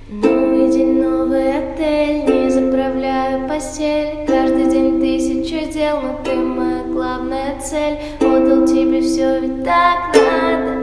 Новый день, новый отель, не заправляю постель. Каждый день тысяча дел, но ты моя главная цель. Отдал тебе все, ведь так надо.